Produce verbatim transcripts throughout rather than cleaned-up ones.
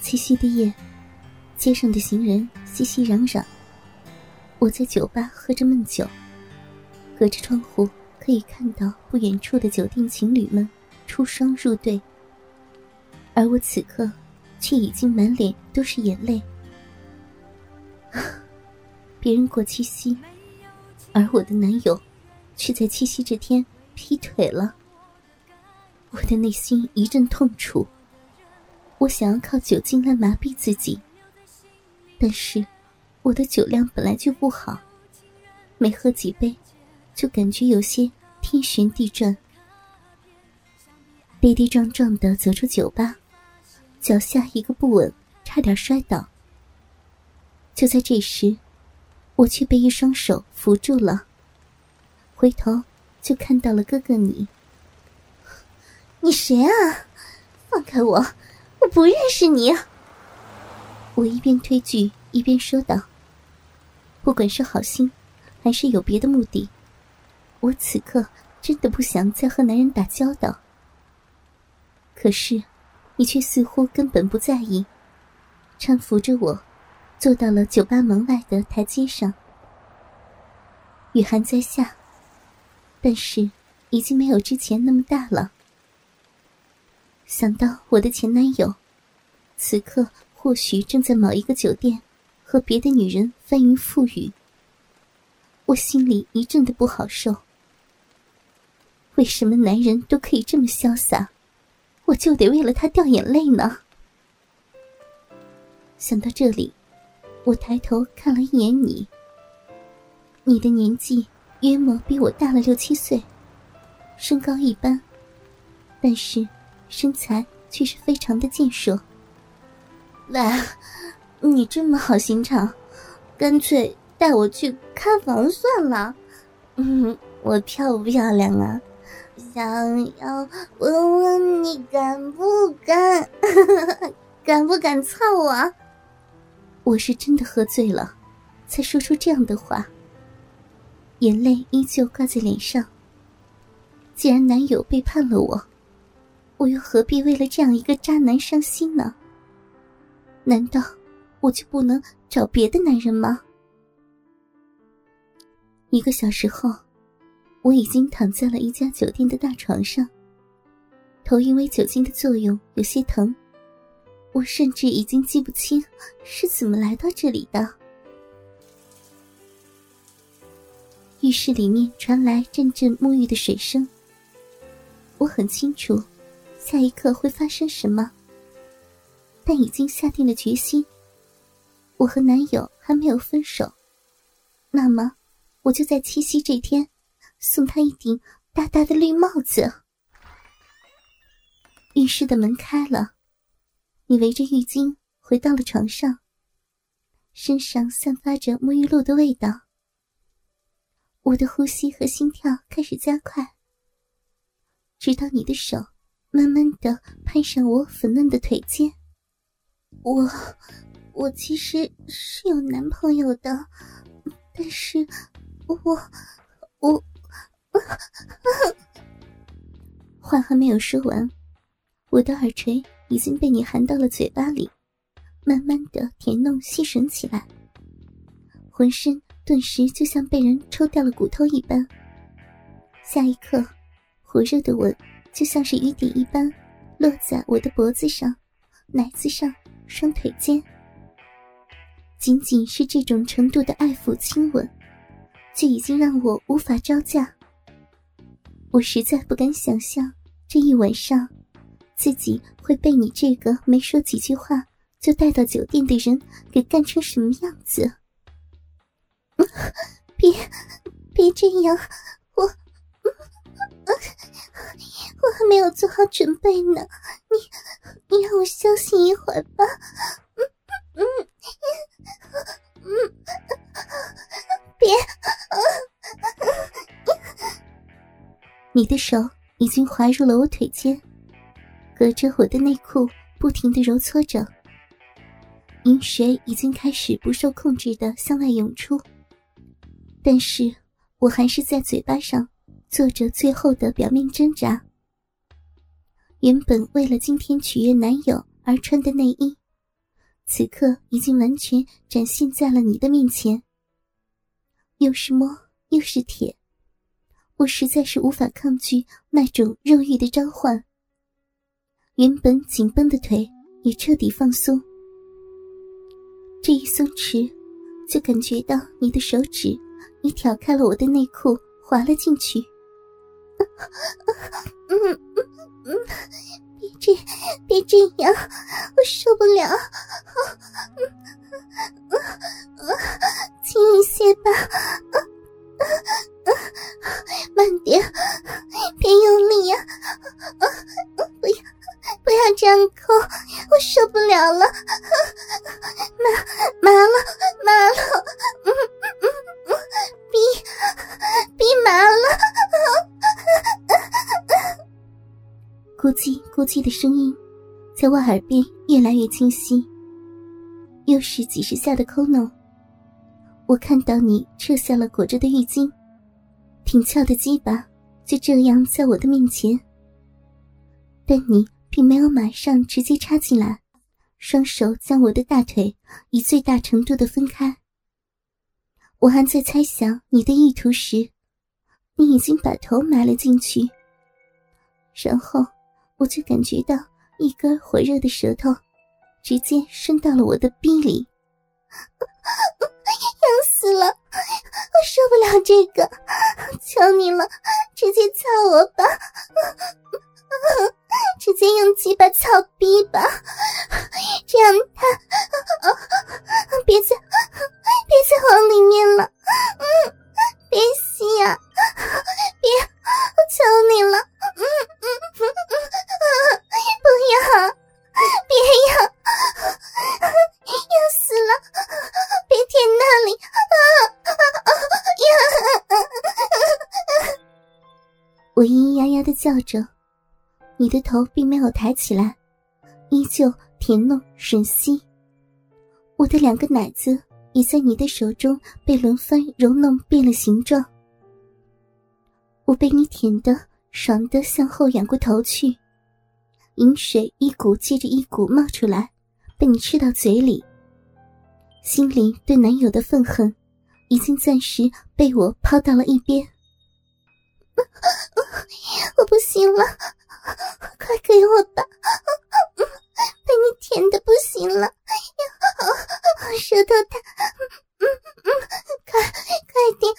七夕的夜，街上的行人熙熙攘攘。我在酒吧喝着闷酒，隔着窗户可以看到不远处的酒店情侣们出双入对，而我此刻却已经满脸都是眼泪。别人过七夕，而我的男友却在七夕这天劈腿了。我的内心一阵痛楚，我想要靠酒精来麻痹自己，但是我的酒量本来就不好，没喝几杯就感觉有些天旋地转。跌跌撞撞地走出酒吧，脚下一个不稳，差点摔倒。就在这时，我却被一双手扶住了，回头就看到了哥哥你。 你谁啊？放开我，我不认识你。 我一边推拒一边说道，不管是好心还是有别的目的，我此刻真的不想再和男人打交道。可是你却似乎根本不在意，搀扶着我坐到了酒吧门外的台阶上。雨还在下，但是已经没有之前那么大了。想到我的前男友此刻或许正在某一个酒店和别的女人翻云覆雨，我心里一阵的不好受。为什么男人都可以这么潇洒，我就得为了他掉眼泪呢？想到这里，我抬头看了一眼你。你的年纪约莫比我大了六七岁，身高一般，但是身材却是非常的健硕。 喂，你这么好心肠，干脆带我去看房算了。嗯，我漂不漂亮啊？想要问问你敢不敢敢不敢操我？ 我是真的喝醉了才说出这样的话，眼泪依旧挂在脸上。既然男友背叛了我，我又何必为了这样一个渣男伤心呢？难道我就不能找别的男人吗？一个小时后，我已经躺在了一家酒店的大床上，头因为酒精的作用有些疼，我甚至已经记不清是怎么来到这里的。浴室里面传来阵阵沐浴的水声，我很清楚下一刻会发生什么，但已经下定了决心，我和男友还没有分手，那么我就在七夕这天送他一顶大大的绿帽子。浴室的门开了，你围着浴巾回到了床上，身上散发着沐浴露的味道。我的呼吸和心跳开始加快，直到你的手慢慢地攀上我粉嫩的腿间。 我我其实是有男朋友的，但是我我话还没有说完，我的耳垂已经被你含到了嘴巴里，慢慢地舔弄吸吮起来，浑身顿时就像被人抽掉了骨头一般。下一刻，火热的吻就像是雨点一般落在我的脖子上、奶子上、双腿间。仅仅是这种程度的爱抚亲吻，就已经让我无法招架。我实在不敢想象这一晚上自己会被你这个没说几句话就带到酒店的人给干成什么样子。 别别这样，我我还没有做好准备呢，你你让我休息一会儿吧。嗯嗯嗯，别！ 你的手已经滑入了我腿间，隔着我的内裤不停地揉搓着，饮水已经开始不受控制地向外涌出，但是我还是在嘴巴上做着最后的表面挣扎。原本为了今天取悦男友而穿的内衣， 此刻已经完全展现在了你的面前，又是摸又是舔，我实在是无法抗拒那种肉欲的召唤。原本紧绷的腿也彻底放松，这一松弛，就感觉到你的手指已挑开了我的内裤，滑了进去。 嗯嗯嗯，别这别这样，我受不了。轻一些吧，慢点，别用力呀！不要不要这样抠，我受不了了，麻麻了麻了，嗯嗯嗯，逼逼麻了。 咕叽咕叽的声音在我耳边越来越清晰，又是几十下的抠弄。我看到你撤下了裹着的浴巾，挺翘的鸡巴就这样在我的面前，但你并没有马上直接插进来，双手将我的大腿以最大程度的分开。我还在猜想你的意图时，你已经把头埋了进去，然后我就感觉到一根火热的舌头直接伸到了我的逼里。 痒死了，我受不了这个，求你了，直接操我吧，直接用鸡巴操逼吧，这样他别再别再往里面了，嗯，别吸呀、啊，别，我求你了，嗯嗯嗯嗯，不要，别要，要死了，别舔那里，啊啊啊呀！ 我咿咿呀呀地叫着，你的头并没有抬起来，依旧舔弄吮吸。我的两个奶子也在你的手中被轮番揉弄变了形状。我被你舔得爽得向后仰过头去，饮水一股接着一股冒出来，被你吃到嘴里。心里对男友的愤恨已经暂时被我抛到了一边。 我不行了，快给我吧，被你舔得不行了，舌头它，嗯嗯，快快点，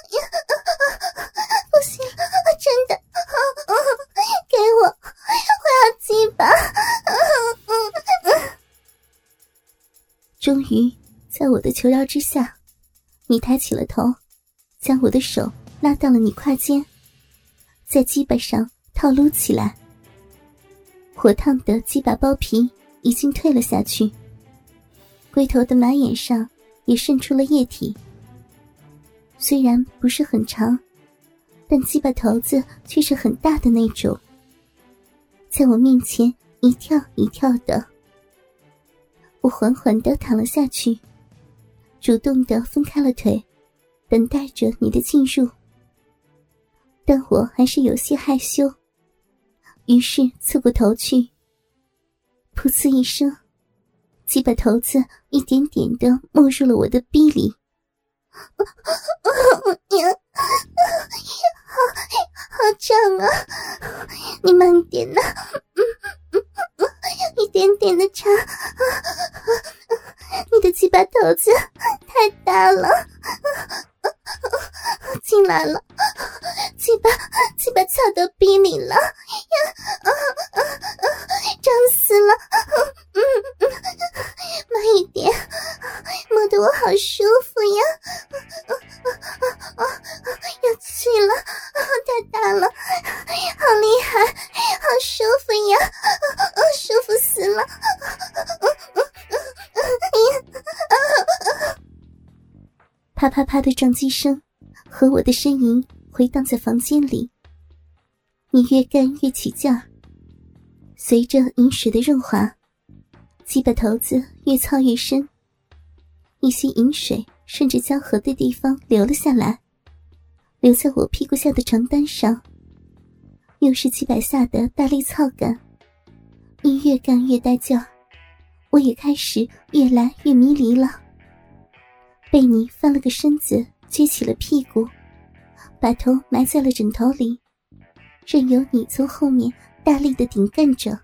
不行了，真的，给我，我要鸡巴。 终于在我的求饶之下，你抬起了头，将我的手拉到了你胯间，在鸡巴上套撸起来。火烫的鸡巴包皮已经退了下去，龟头的马眼上也渗出了液体。虽然不是很长，但鸡巴头子却是很大的那种，在我面前一跳一跳的。我缓缓地躺了下去，主动地分开了腿，等待着你的进入。但我还是有些害羞，于是侧过头去，噗呲一声，鸡巴头子一点点地没入了我的逼里。 好好胀啊，你慢点呐、啊嗯嗯嗯，一点点的插，你的鸡巴头子太大了，进来了，鸡巴鸡巴插到逼里了呀，啊啊啊，胀死了，嗯嗯，慢一点，摸得我好舒服呀，啊啊啊啊，要去了，太大了，好厉害，好舒服呀，啊，舒服死了， 啪啪啪的撞击声和我的呻吟回荡在房间里。你越干越起劲儿，随着饮水的润滑，鸡巴头子越操越深，一些饮水顺着交合的地方流了下来，留在我屁股下的床单上。又是几百下的大力操感，你越干越带劲儿，我我也开始越来越迷离了。被你翻了个身子，撅起了屁股，把头埋在了枕头里，任由你从后面大力的顶干着。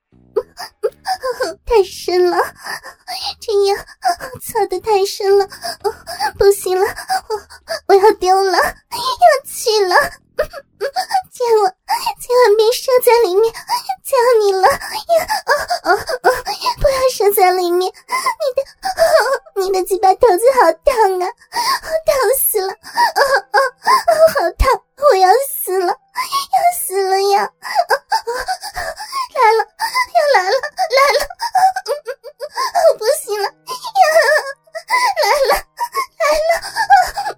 太深了，这样擦得太深了，不行了，我我要丢了，要去了，千万千万别射在里面，求你了，哦哦哦，不要射在里面，你的、哦、你的鸡巴头子好烫啊，烫死了，哦哦哦，好烫，我要死了，要死了呀！哦哦，来了，要来了，来了！我不行了，呀，来了，来了！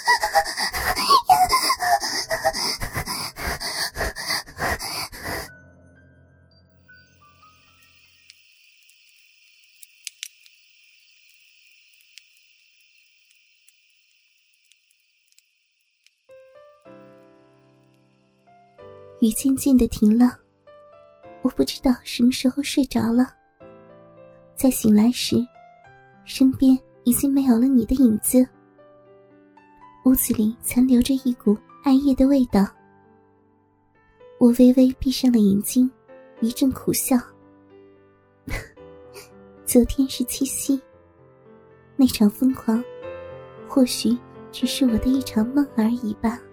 雨渐渐的停了，我不知道什么时候睡着了。在醒来时，身边已经没有了你的影子，屋子里残留着一股艾叶的味道。我微微闭上了眼睛，一阵苦笑。昨天是七夕，那场疯狂或许只是我的一场梦而已吧。